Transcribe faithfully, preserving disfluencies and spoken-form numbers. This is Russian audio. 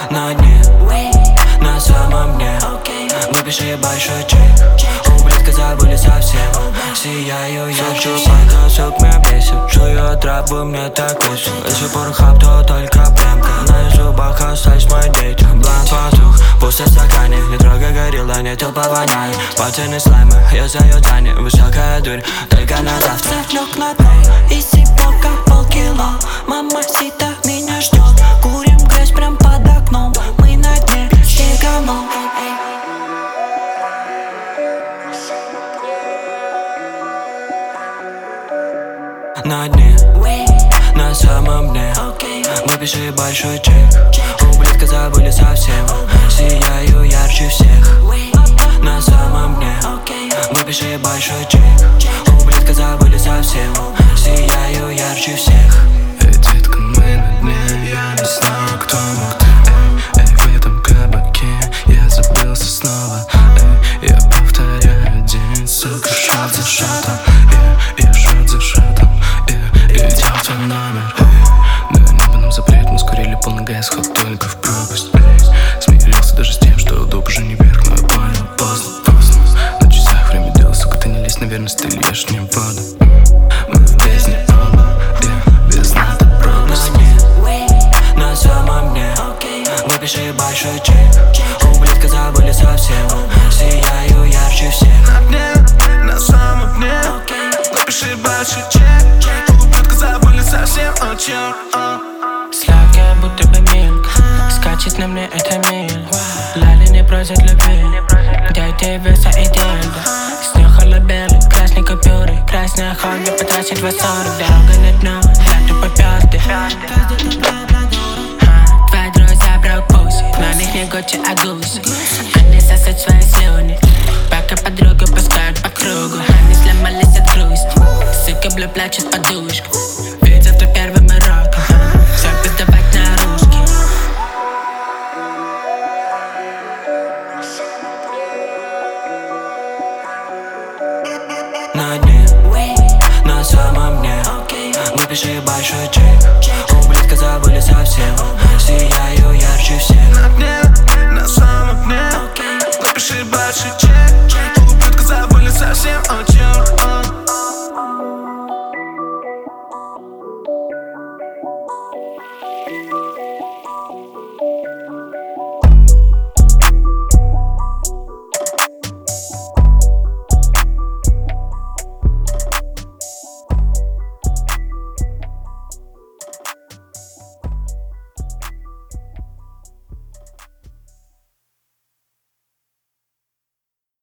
на дне, на самом дне. Выпиши большой чек. Ублюдка забыли совсем. Сияю ярче, пока сук меня бесит. Жую траву, мне так весело. Если порхаб, то только прямка. На зубах остались мои дети. Бланк потух, пусто в стакане. Не трогай горилла, не тупо воняй. Пацаны слаймы, я заю Дани. Высокая дверь, только на завтра. Лег на дно, и сипока полкило. Мама сита меня ждет. Курим грязь прям под окном. Мы на дне с гиганом. На дне, на самом дне. Выпиши большой чек. Ублюдка забыли совсем. Сияю ярче всех. На самом дне. Выпиши большой чек. Ублюдка забыли совсем. Сияю ярче всех. Эй, детка, мы на дне. Я не знаю, кто мог ты. Эй, эй, в этом кабаке я забылся снова. Эй, я повторяю день, сука, шот за шотом. Я, я шот за шотом. Я идёл в твой номер. Эй, на небо нам запрет, мы скурили полный газ, ход только в пропасть. Эй, смирился даже с тем, что дуб уже не вверх, но я понял, поздно, поздно. На часах время дело, сука, ты не лезь, наверное, ты льешь мне воду. Мы в бездне оба, yeah, без надо пропасть. На дне, на самом дне. Выпиши большой чек. Ублюдка забыли совсем. Сияю ярче всех. На дне, на самом дне. Напиши большой чек. Ублюдка забыли совсем, о чёрт. Сладкая, будто бы милк. Скачет на мне это миль. Лали не просят любви. Дай ты веса и дельда. Снюхала белый, красной купюры. Красная хобби потратит два сорок. Дорога на дно, лету по пёрды. Твои друзья брак пуси, но них не Гуччи, а гуси. Они сосут свои слюни, пока подруга пускают по кругу. Они сломались от грусти, сука, бля, плачет подушку. Ведь завтра первым уроком всё передавать на русский. На дне, на самом дне. Выпиши большой чек. Ублюдка забыли совсем. Сияю я